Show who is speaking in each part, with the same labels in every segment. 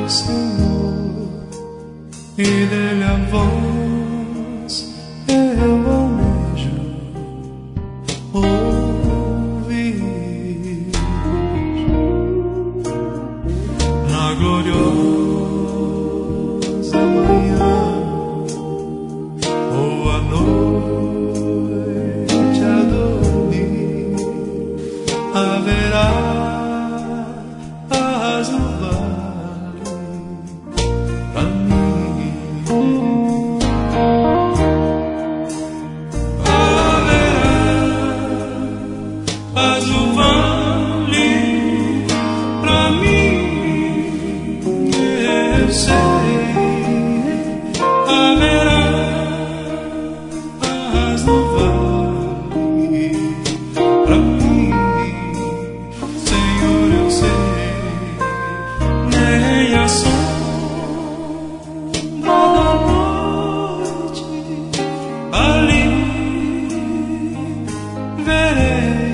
Speaker 1: Senhor, e dele a voz eu almejo ouvir. Na gloriosa manhã ou à noite a dormir, haverá paz no vale pra mim. Haverá paz no vale pra mim, eu sei. Haverá paz no vale pra mim, Senhor, eu sei. Nem a sombra da noite ali verei.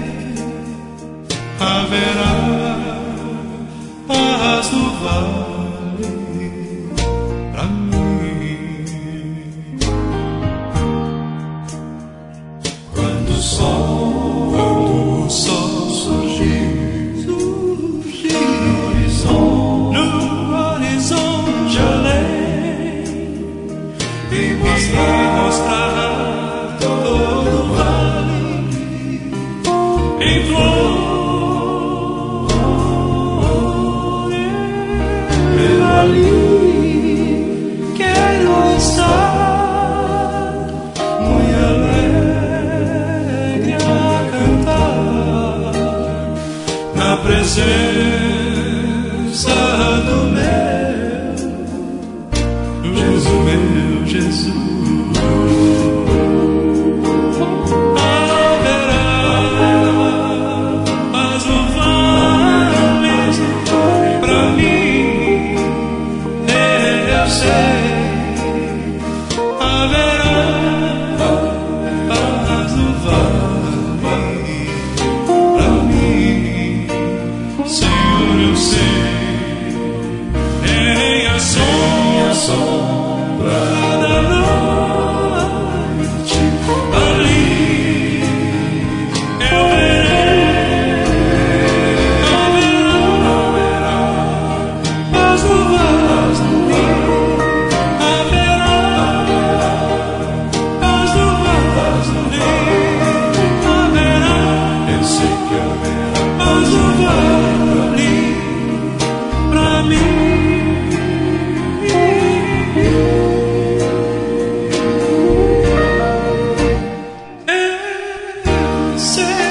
Speaker 1: Haverá paz no vale pra mim. Quando o sol surgir no horizonte além, e mostrar todo o vale em flor, eu ali quero estar muito alegre a cantar na presença do meu Jesus. Haverá paz no vale pra mim, eu sei. Haverá paz no vale pra mim, Senhor, eu sei. Nem a sombra da noite ali eu verei. Haverá paz no vale, haverá paz no vale, haverá, eu sei que haverá paz no vale pra mim. Sei.